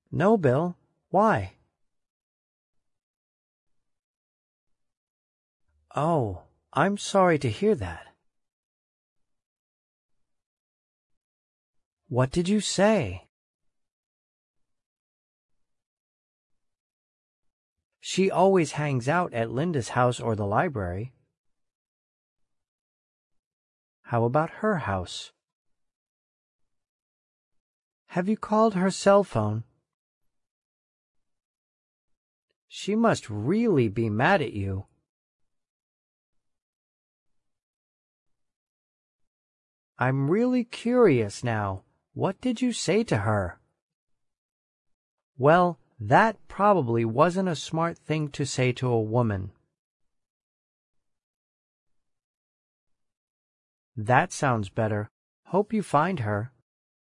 No, Bill. Why? Oh, I'm sorry to hear that. What did you say? She always hangs out at Linda's house or the library. How about her house? Have you called her cell phone? She must really be mad at you. I'm really curious now. What did you say to her? Well, that probably wasn't a smart thing to say to a woman. That sounds better. Hope you find her.